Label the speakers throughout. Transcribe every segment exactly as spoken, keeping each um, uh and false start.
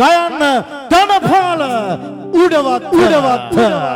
Speaker 1: ගයන්න ධනපාල උඩවත් උඩවත්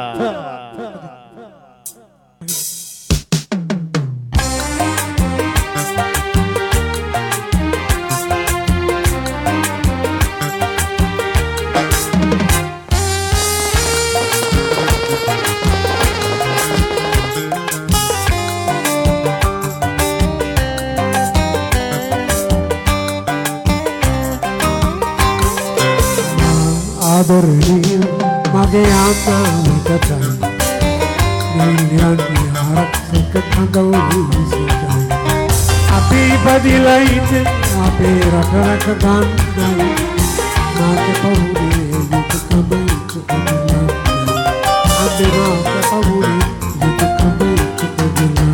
Speaker 2: ආදරණීය මගේ ආත්මයටයි නිල්යන්ගේ ආරක්ෂක කඳවුරු සිටයි අපි බදිලා ඉන්නේ අපේ රට රට ගන්නයි මාගේ පවුලේ යුතුයකම ඉක්කොදලා අපේ මාගේ පවුලේ යුතුයකම ඉක්කොදලා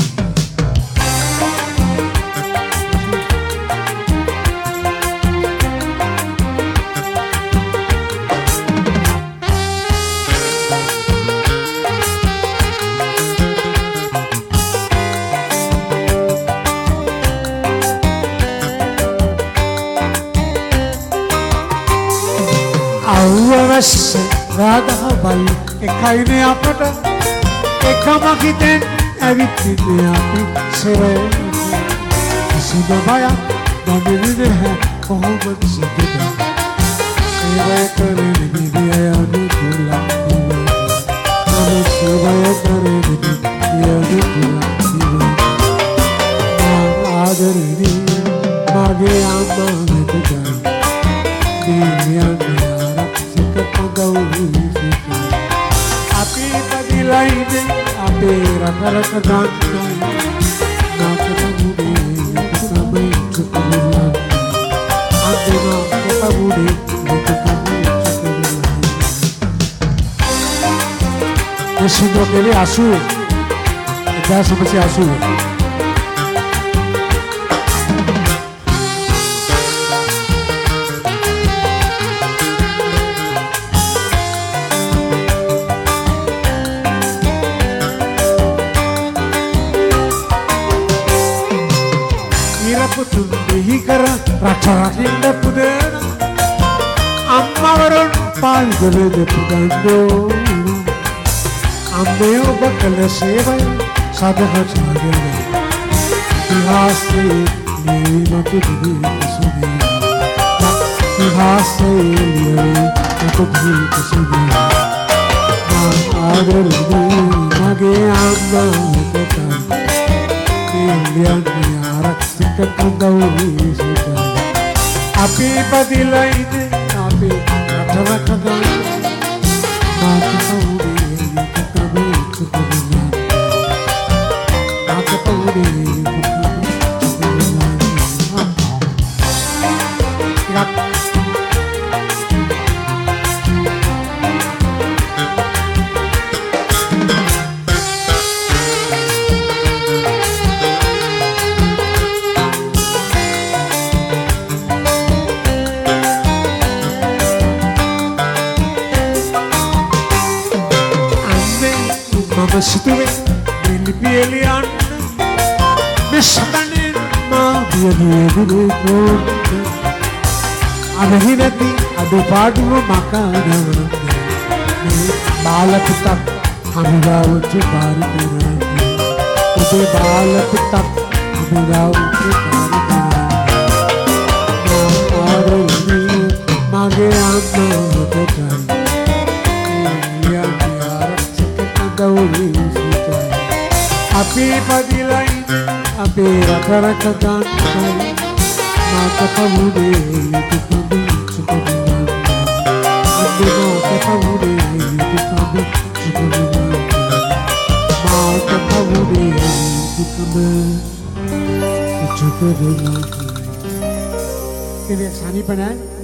Speaker 2: राधा भाई एकයිනේ අපට එකම හිතෙන් ඇවිත් ඉන්නේ අපි සරේ කිසිම බයක් දැනෙන්නේ නැහැ කොහොමද සිද්ධ ඒ කරේ නිදිය යන්නේ තුලා අපි සෝබය කරේ නිදිය යන්නේ තුලා ආදරණීය මගේ අම්මා මෙතන නියන්නේ අපි බදිලා ඉන්නේ අපේ රට රට ගන්නයි නාටක මුඩේ තමයි චුකුලා අපේ නාටක මුඩේ චුකුලා එසිදෝ කෙලි අසු එදාස පස්සේ අසු රටරකින්න පුදේන අම්මවරුන් පාල්ගල දෙපු ගන්නෝ අම්මේ ඔබ කළ සේවය සදහසාගෙන ඉතිහාසයේ නිමත දිවි සුදී ඉතිහාසයේ නිමත දිවි සුදී ආදරණීය මගේ අම්මා මෙතන නියන්නේ ආරක්ෂක කඳවුරු සිටයි අපි බදිලා ඉන්නේ අපි රටවක ගන්න මාගේ පවුලේ යුතුයකම ඉක්කොදලා මාගේ පවුලේ යුතුයකම ඉක්කොදලා සිතුවේ පිළිපියලියන් මෙසතනේ මා දියදුවේ පොත් අනහි නැති අඩුපාඩුව මකනවන මේ බාල පුතක් හමුදාවට පාරි දෙනවා ඔබේ බාල පුතක් හමුදාවට පාරි දෙනවා ආරෝහි මගේ අම්මා මතකයි අපි බදිලා ඉන්නේ අපේ රට රට ගන්නයි මාක පවුලේ යුතුයකම ඉක්කොදලා අපේ මාක පවුලේ යුතුයකම ඉක්කොදලා මාක පවුලේ යුතුයකම ඉක්කොදලා ඉතින් සනීප නැහැ